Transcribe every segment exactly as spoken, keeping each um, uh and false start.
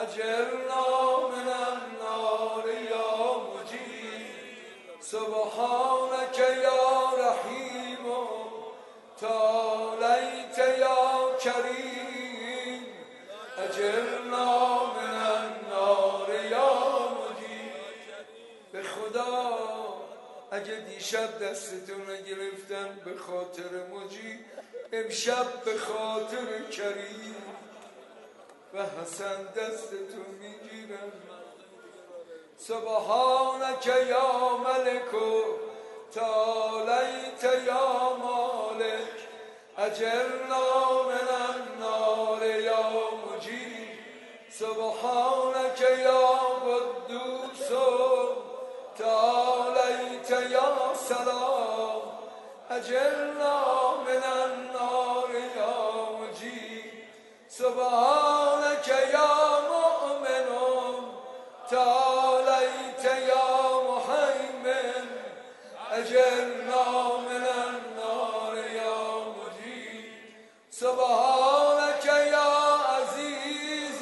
أجرنا من النار يا مجيب سبحانك يا رحيم تعاليت يا كريم أجرنا من النار يا مجيب. به خدا اگه دیشب دستتون رو گرفتن به خاطر مجیب، امشب به خاطر کریم و حسن دستتون میگیرن. سبحانک یا ملک تعالیت یا مالک اجرنا من النار یا مجیب سبحانک یا قدوس تعالیت یا سلام اجرنا من النار یا مجیب سبحانک یا مؤمن تعالیت یا محیمن اجرنا من النار یا مجیب سبحانک یا عزیز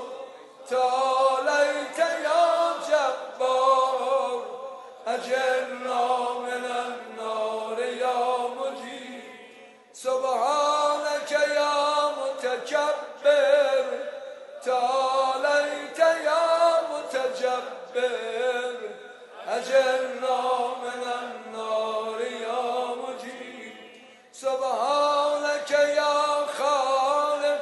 تعالیت یا جبار اجرنا من النار یا مجیب سبحانک یا متکبر تعالیت یا متجبر اجرنا من النار یا مجیب سبحانک یا خالق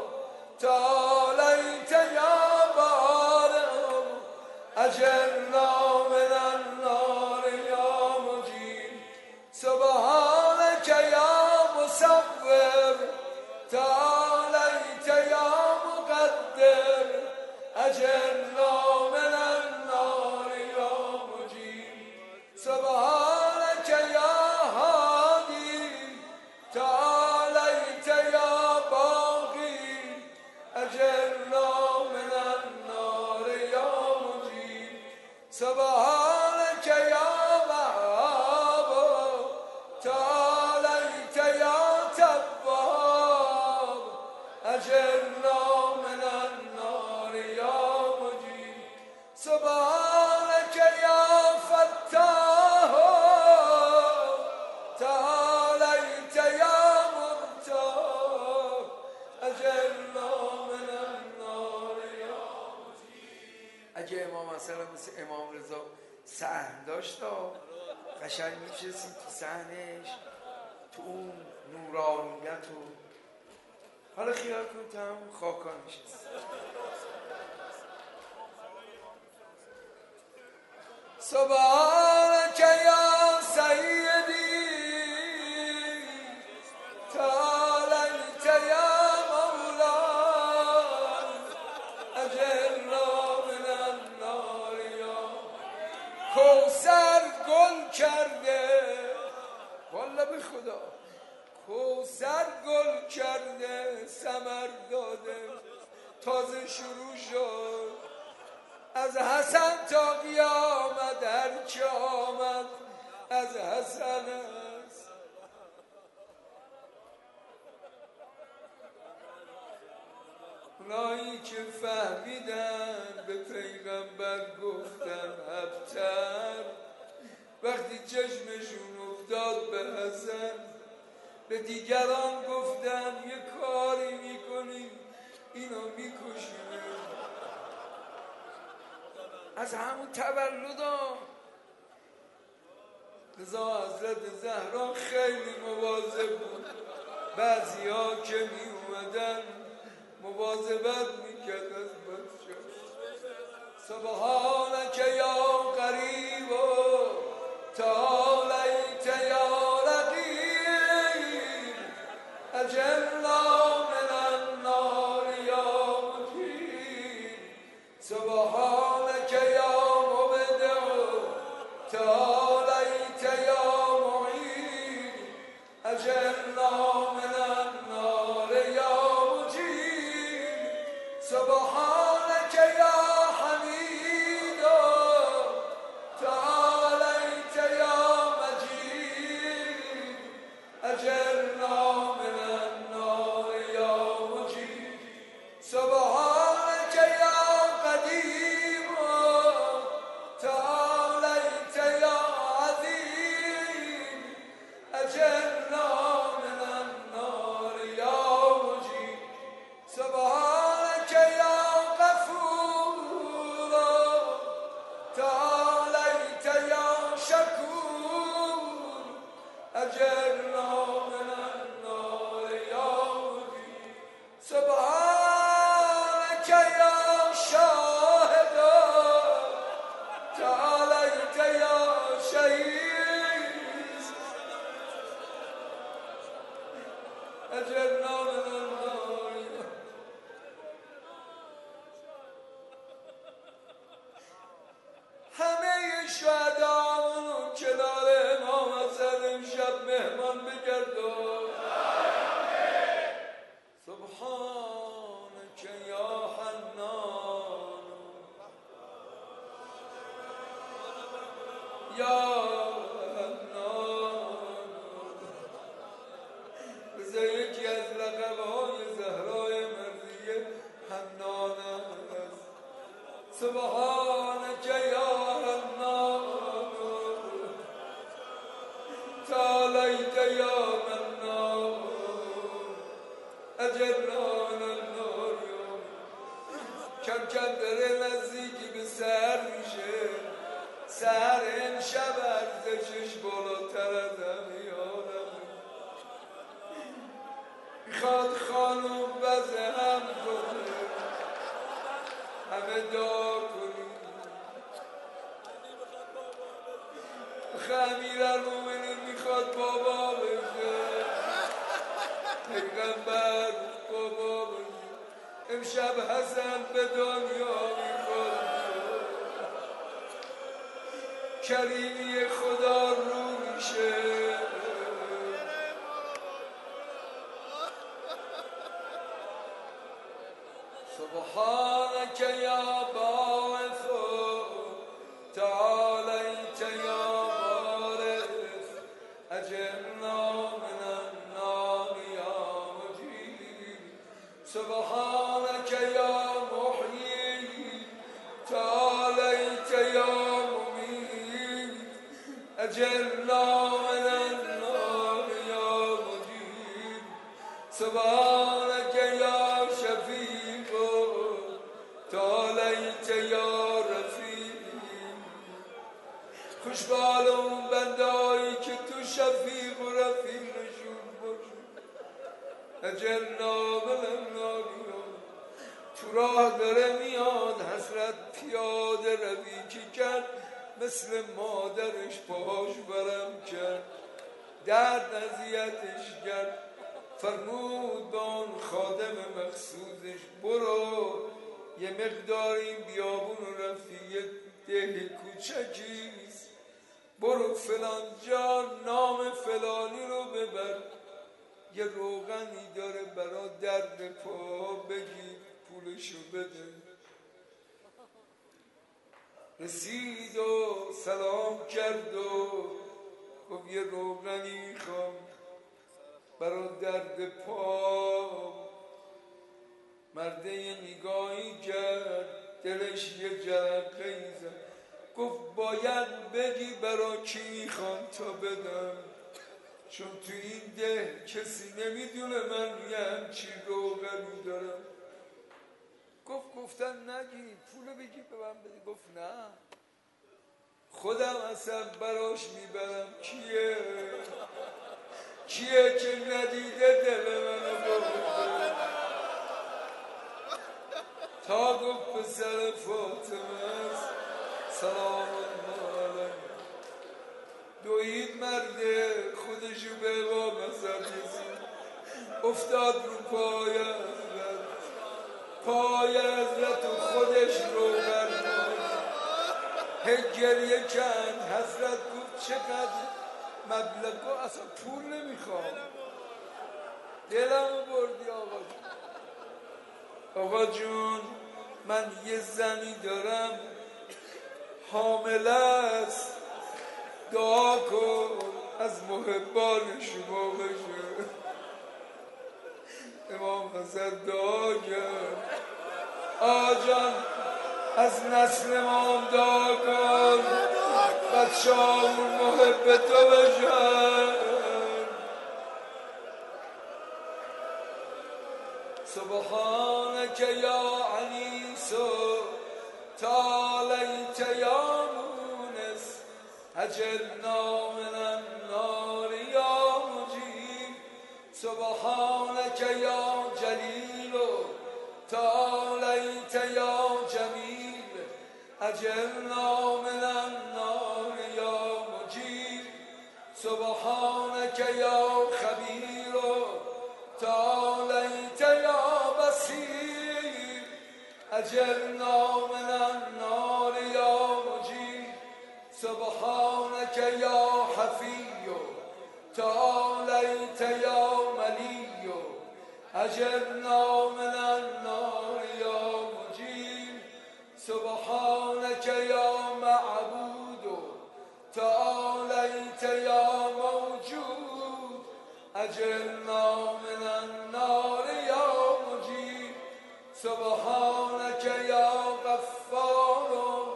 تعالیت یا بارئ اجرنا من النار یا مجیب سبحانک یا مصور تعالیت یا مقدر اجرنا من النار یا مجیب سبحانک یا هادی تعالیت یا باقی اجرنا من النار یا مجیب سبحانک یا وهاب تعالیت یا تواب اجرنا من النار یا مجیب سبحانک یا فتاح تعالیت یا مبتاح اجرنا من النار یا مجیب. اگه امام مثلا مثل امام رضا صحن داشت قشنگ میشستیم تو صحنش، تو اون نورانیت و حالا خیال کن تمام خاکان نشست. سبحانک یا سیدی تعالیت یا مولا اجرنا من النار یا کوثر گل کرده والا به خدا کوثر گل کرده ثمر داده تازه شروع شد از حسن تا قیامت هر چه آمد از حسن است. اونایی که فهمیدن به پیغمبر گفتن ابتر وقتی چشمشون افتاد به حسن به دیگران گفتن یه کاری میکنیم اینو میکشیم. از همون تولد ها رضا حضرت زهرا خیلی مواظب بود. بعضی ها که می اومدن مواظبت میکرد از بچه. سبحانک یا قریب تعالیت یا رقیب اجرنا من النار یا مجیب سبحانک یا مبدع تعالیت یا معید اجرنا من النار یا مجیب سبحانک یا حمید تعالیت یا یا حنان. بذار یکی از لقب‌های زهرای مرضیه حنان است. سبحانک یا حنان تعالیت یا منان اجرنا من النار. کم کم داره نزدیکی به سحر میشه. سحر امشب ارزشش بالاتر از همه عالمه. میخواد خانم وضع هم کنه، همه دعا کنیم. امیرالمومنین میخواد بابا بشه، پیغمبر بابا بشه. امشب حسن به دنیا میخواد، کریمی خدا رو میشه. سبحانك يا باعث تعاليت يا وارث أجرنا من النار يا مجيب. سبحانك يا محيي تعاليت يا مميت أجرنا من النار يا مجيب. سبحانك يا شفيع تعالیت یا رفیق. خوشبال اون بندهایی که تو شفیق و رفیقشون باشون. اجرنا من النار. تو راه داره میاد حسرت پیاده روی که کرد، مثل مادرش پاهاش برم کرد، درد اذیتش کرد. فرمود به آن خادم مخصوصش برو یه مقدار این بیابون رو رفتی، یه ده کوچکیست، برو فلان جا نام فلانی رو ببر، یه روغنی داره برا درد پا، بگیر پولشو بده. رسید و سلام کرد و گفت یه روغنی میخوام برا درد پا. مرده یه نگاهی کرد، دلش یه جرقه ای زد، گفت باید بگی برا کی میخوام تا بدم، چون تو این ده کسی نمیدونه من یه همچی روغنی دارم. گفت گفتن نگی، پولو بگی به من بده. گفت نه، خودم اصلا براش میبرم. کیه؟ کیه که ندیده دل منو ببره؟ تا گفت پسر فاطمه است سلام الله علیه. دوید مرده خودشو به امام حسن رسید، افتاد رو پای حضرت. پای حضرت و خودش رو برد هی گریه کند. حضرت گفت چقدر مبلغ؟ اصلا پول نمیخوام، دلمو بردی آقا جون. آقا جون من یه زنی دارم حامله است، دعا کن از محبان شما بشه. امام حسن دعا کرد، آجان از نسل امام دعا کن بچه همون محب تو بشن. سبحانك یا عنیس تعالیت یا مونس اجرنا من النار یا مجیب. سبحانك یا جلیل تعالیت یا جمیل اجرنا من النار یا مجیب. سبحانك یا خبیر تعالیت یا بصیر اجرنا من النار یا مجیب. سبحانك یا حفی تعالیت یا ملی اجرنا من النار یا مجیب. سبحانك یا معبود تعاليت يا موجود أجرنا من النار يا مجيب سبحانك يا غفار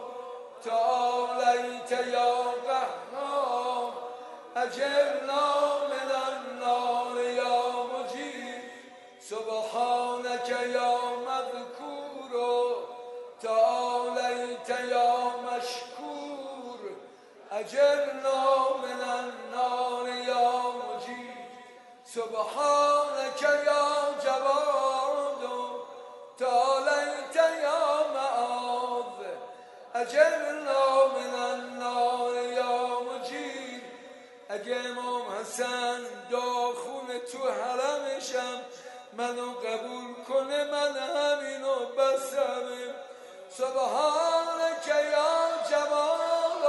تعاليت يا قهار أجرنا من النار يا مجيب سبحانك يا مذكور تعاليت يا مشكور أجرنا من النار يا مجيب سبحانك يا جواد تعاليت يا معاذ أجرنا من النار يا مجيب اگه امام حسن داخون تو حرمشم منو قبول کنه من همینو بسمه سبحانك يا جمال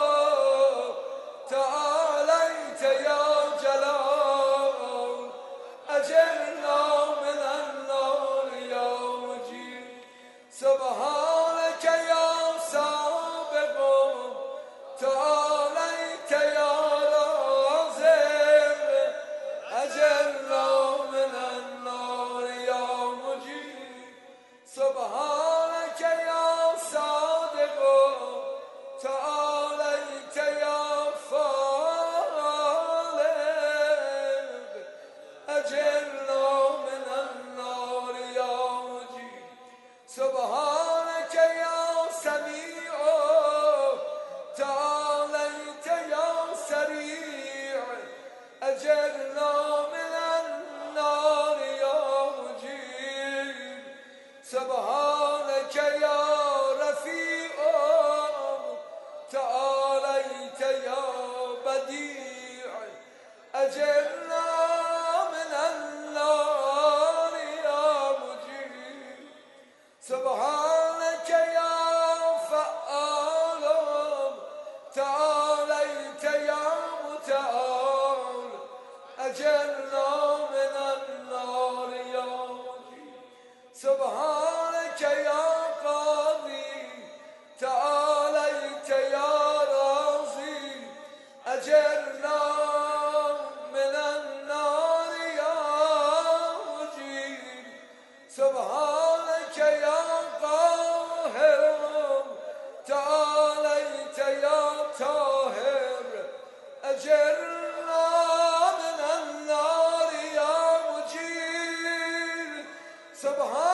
تعاليت يا جلال أجرنا من النار يا مجيب سبحانك يا سابق تعاليت يا رازق أجرنا من النار يا مجيب سبحانك يا صادق تعاليت يا فالق أجرنا من النار يا مجيب سبحانك يا سميع تعاليت يا سريع أجرنا من النار يا مجيب سبحانك يا رفيع تعاليت يا بديع أجرنا من النار يا مجيب سبحانك يا فعال تعاليت يا متعال أجرنا من النار يا مجيب سبحانك يا قاضي تعاليت يا راضي أجرنا من النار يا مجيب سبحانك يا قاهر تعاليت يا طاهر أجرنا من النار يا مجيب سبحانك